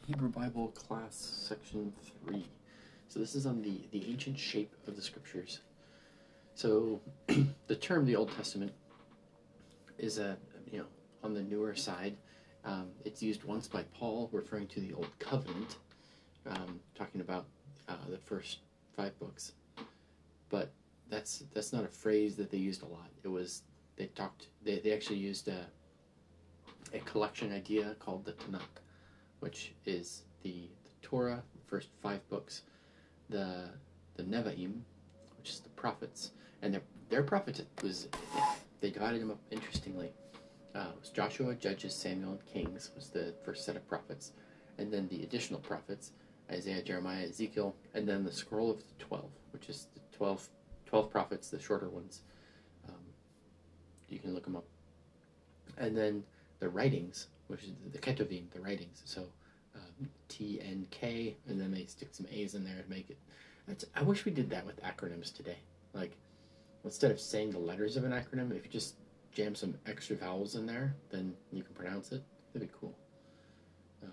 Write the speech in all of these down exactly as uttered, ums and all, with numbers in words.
Hebrew Bible class section three. So this is on the, the ancient shape of the scriptures. So the term the Old Testament is a you know on the newer side. Um, it's used once by Paul referring to the Old Covenant, um, talking about uh, the first five books. But that's that's not a phrase that they used a lot. It was they talked they, they actually used a, a collection idea called the Tanakh, which is the, the Torah, the first five books, the the Nevi'im, which is the prophets, and their their prophets was they divided them up interestingly. Uh, it was Joshua, Judges, Samuel, and Kings was the first set of prophets, and then the additional prophets, Isaiah, Jeremiah, Ezekiel, and then the scroll of the twelve, which is the twelve, twelve prophets, the shorter ones. Um, you can look them up. And then the writings, which is the Ketuvim, the writings. So um, T N K, and then they stick some A's in there to make it. That's, I wish we did that with acronyms today. Like, instead of saying the letters of an acronym, if you just jam some extra vowels in there, then you can pronounce it. That'd be cool. Um,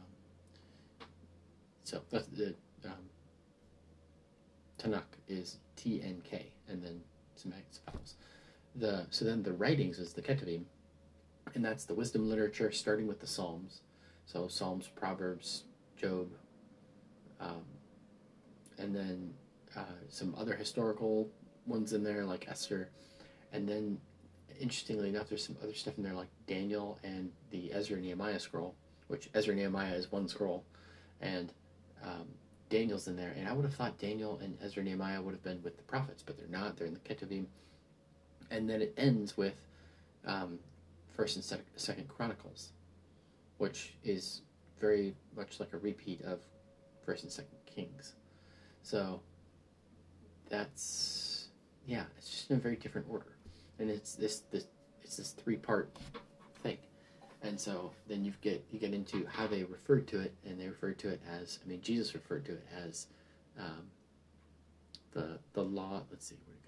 so that's the um, Tanakh is T N K, and then some extra vowels. The so then the writings is the Ketuvim, and that's the wisdom literature, starting with the Psalms. So Psalms, Proverbs, Job, um, and then uh, some other historical ones in there like Esther, and then interestingly enough, there's some other stuff in there like Daniel and the Ezra Nehemiah scroll, which Ezra Nehemiah is one scroll, and um, Daniel's in there. And I would have thought Daniel and Ezra Nehemiah would have been with the prophets, but they're not. They're in the Ketuvim, and then it ends with um, First and Sec- Second Chronicles, which is very much like a repeat of First and Second Kings. So that's yeah, it's just in a very different order, and it's this this it's this three part thing, and so then you get you get into how they referred to it, and they referred to it as I mean Jesus referred to it as um, the the law. Let's see where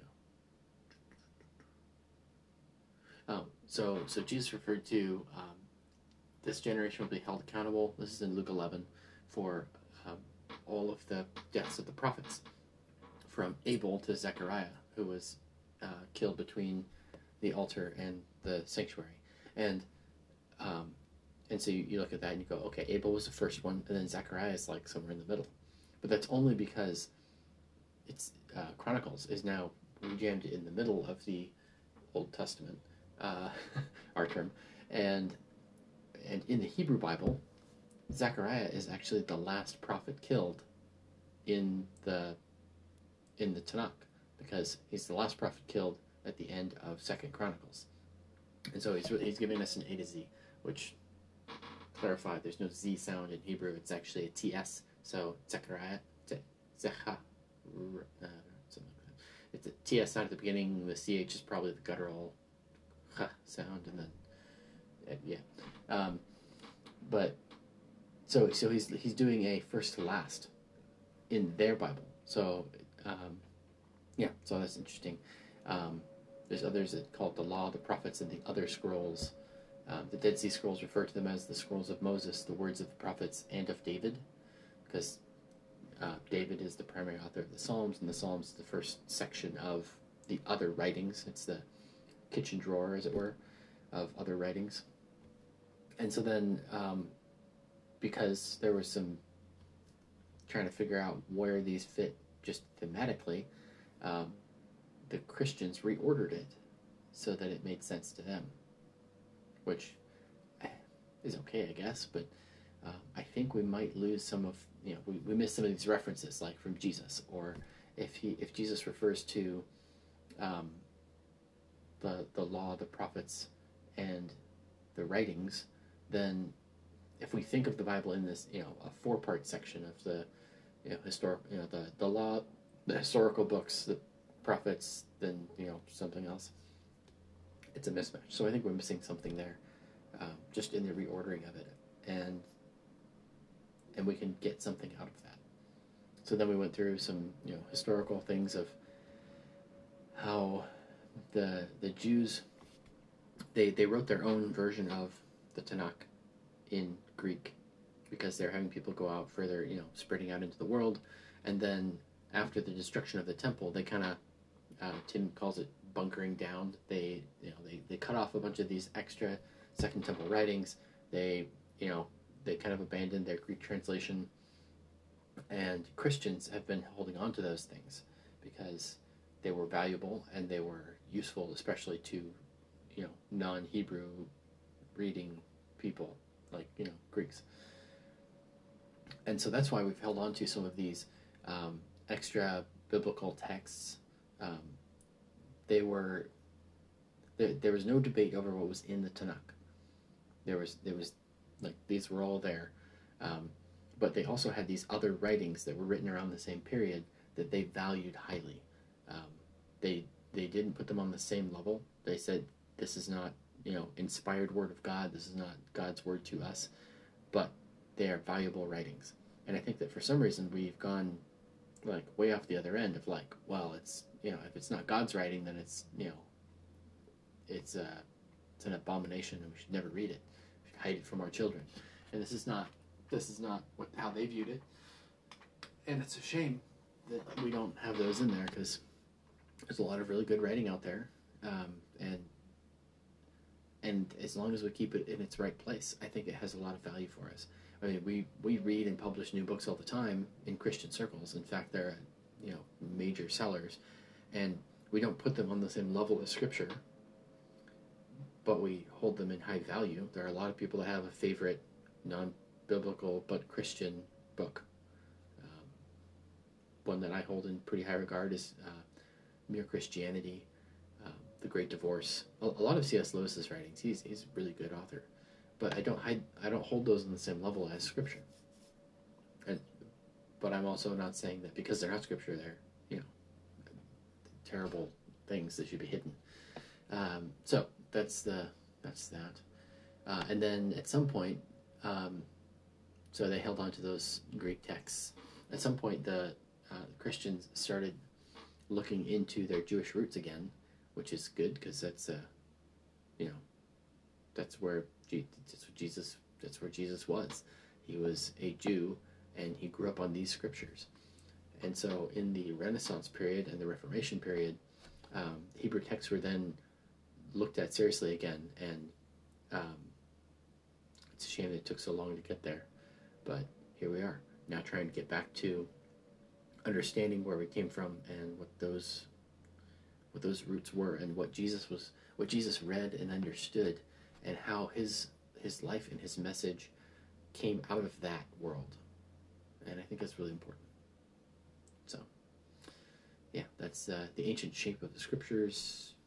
to go. Oh, so so Jesus referred to um, this generation will be held accountable. This is in Luke eleven for um, all of the deaths of the prophets, from Abel to Zechariah, who was uh, killed between the altar and the sanctuary, and um, and so you, you look at that and you go, okay, Abel was the first one, and then Zechariah is like somewhere in the middle, but that's only because it's uh, Chronicles is now jammed in the middle of the Old Testament, uh, our term, and and in the Hebrew Bible, Zechariah is actually the last prophet killed in the in the Tanakh, because he's the last prophet killed at the end of Second Chronicles, and so he's he's giving us an A to Z, which clarify there's no Z sound in Hebrew. It's actually a T S. So Zechariah, Zecha, uh, something like that. It's a T S sound at the beginning. The C H is probably the guttural H sound, and then yeah. Um, but so so he's he's doing a first to last in their Bible. So um, yeah, so that's interesting. Um, there's others that call it the Law, the Prophets, and the other scrolls. Um, the Dead Sea Scrolls refer to them as the scrolls of Moses, the words of the prophets, and of David, because uh, David is the primary author of the Psalms, and the Psalms is the first section of the other writings. It's the kitchen drawer, as it were, of other writings. And so then, um, because there was some trying to figure out where these fit just thematically, um, the Christians reordered it so that it made sense to them, which is okay, I guess, but uh, I think we might lose some of, you know, we, we miss some of these references, like from Jesus, or if he if Jesus refers to um, the the law, the prophets, and the writings, then if we think of the Bible in this, you know, a four-part section of the, you know, historic, you know, the the law, the historical books, the prophets, then you know something else, it's a mismatch. So I think we're missing something there, um, just in the reordering of it, and and we can get something out of that. So then we went through some, you know, historical things of how the the Jews, they they wrote their own version of the Tanakh in Greek, because they're having people go out further, you know, spreading out into the world. And then after the destruction of the temple, they kind of, uh, Tim calls it bunkering down. They, you know, they, they cut off a bunch of these extra Second Temple writings. They, you know, they kind of abandoned their Greek translation. And Christians have been holding on to those things because they were valuable and they were useful, especially to, you know, non-Hebrew reading people like, you know, Greeks. And so that's why we've held on to some of these um, extra biblical texts. Um, they were there, there was no debate over what was in the Tanakh. There was there was like these were all there, um, but they also had these other writings that were written around the same period that they valued highly. Um, they they didn't put them on the same level. They said this is not, you know, inspired word of God. This is not God's word to us, but they are valuable writings. And I think that for some reason we've gone like way off the other end of like, well, it's, you know, if it's not God's writing, then it's, you know, it's uh, it's an abomination and we should never read it. We should hide it from our children. And this is not this is not what how they viewed it. And it's a shame that we don't have those in there because there's a lot of really good writing out there, um, and and as long as we keep it in its right place, I think it has a lot of value for us. I mean, we, we read and publish new books all the time in Christian circles. In fact, they're, you know, major sellers, and we don't put them on the same level as Scripture, but we hold them in high value. There are a lot of people that have a favorite non-biblical but Christian book. Um, one that I hold in pretty high regard is uh, Mere Christianity, uh, The Great Divorce. A, a lot of C S Lewis's writings. He's he's a really good author. But I don't hide, I don't hold those on the same level as Scripture. And but I'm also not saying that because they're not Scripture, they're, you know, terrible things that should be hidden. Um, so that's the that's that. Uh, and then at some point, um, so they held on to those Greek texts. At some point, the uh, Christians started looking into their Jewish roots again, which is good because that's, uh, you know, that's where that's what Jesus that's where Jesus was. He was a Jew, and he grew up on these scriptures. And so, in the Renaissance period and the Reformation period, um, Hebrew texts were then looked at seriously again. And um, it's a shame that it took so long to get there, but here we are now, trying to get back to understanding where we came from and what those what those roots were, and what Jesus was, what Jesus read and understood, and how his his life and his message came out of that world. And I think that's really important. So, yeah, that's uh, the ancient shape of the Scriptures,